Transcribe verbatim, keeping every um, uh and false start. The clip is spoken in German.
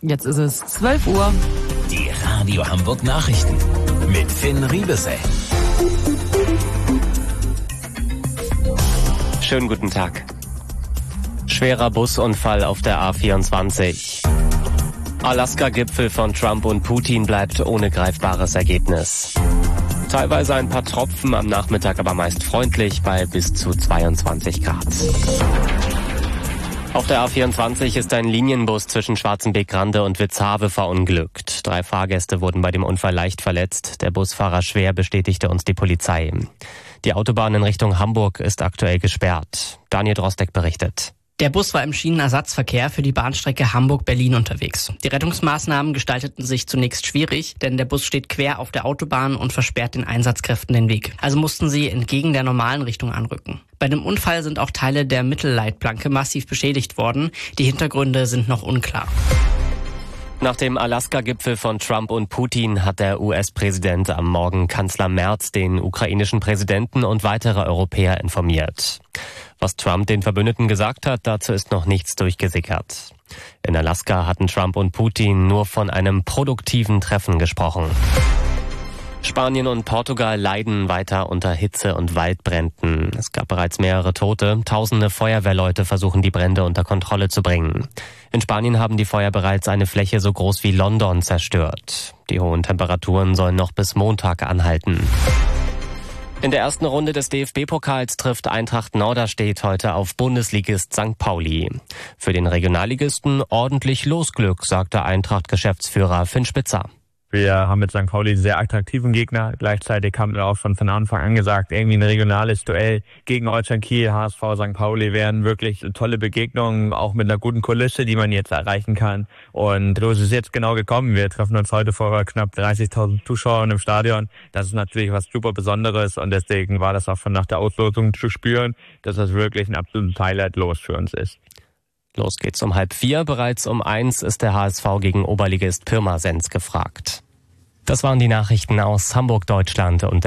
Jetzt ist es zwölf Uhr. Die Radio Hamburg Nachrichten mit Finn Riebesell. Schönen guten Tag. Schwerer Busunfall auf der A vierundzwanzig. Alaska-Gipfel von Trump und Putin bleibt ohne greifbares Ergebnis. Teilweise ein paar Tropfen, am Nachmittag aber meist freundlich bei bis zu zweiundzwanzig Grad. Auf der A vierundzwanzig ist ein Linienbus zwischen Schwarzenbeck-Grande und Witzhave verunglückt. Drei Fahrgäste wurden bei dem Unfall leicht verletzt, der Busfahrer schwer, bestätigte uns die Polizei. Die Autobahn in Richtung Hamburg ist aktuell gesperrt. Daniel Drostek berichtet. Der Bus war im Schienenersatzverkehr für die Bahnstrecke Hamburg-Berlin unterwegs. Die Rettungsmaßnahmen gestalteten sich zunächst schwierig, denn der Bus steht quer auf der Autobahn und versperrt den Einsatzkräften den Weg. Also mussten sie entgegen der normalen Richtung anrücken. Bei dem Unfall sind auch Teile der Mittelleitplanke massiv beschädigt worden. Die Hintergründe sind noch unklar. Nach dem Alaska-Gipfel von Trump und Putin hat der U S-Präsident am Morgen Kanzler Merz den ukrainischen Präsidenten und weitere Europäer informiert. Was Trump den Verbündeten gesagt hat, dazu ist noch nichts durchgesickert. In Alaska hatten Trump und Putin nur von einem produktiven Treffen gesprochen. Spanien und Portugal leiden weiter unter Hitze und Waldbränden. Es gab bereits mehrere Tote. Tausende Feuerwehrleute versuchen, die Brände unter Kontrolle zu bringen. In Spanien haben die Feuer bereits eine Fläche so groß wie London zerstört. Die hohen Temperaturen sollen noch bis Montag anhalten. In der ersten Runde des D F B-Pokals trifft Eintracht Norderstedt heute auf Bundesligist Sankt Pauli. Für den Regionalligisten ordentlich Losglück, sagte Eintracht-Geschäftsführer Finn Spitzer. Wir haben mit Sankt Pauli einen sehr attraktiven Gegner. Gleichzeitig haben wir auch schon von Anfang an gesagt, irgendwie ein regionales Duell gegen Holstein Kiel, H S V, Sankt Pauli wären wirklich tolle Begegnungen, auch mit einer guten Kulisse, die man jetzt erreichen kann. Und so ist es jetzt genau gekommen. Wir treffen uns heute vor knapp dreißigtausend Zuschauern im Stadion. Das ist natürlich was super Besonderes und deswegen war das auch schon nach der Auslosung zu spüren, dass das wirklich ein absolutes Highlight los für uns ist. Los geht's um halb vier. Bereits um eins ist der H S V gegen Oberligist Pirmasens gefragt. Das waren die Nachrichten aus Hamburg, Deutschland und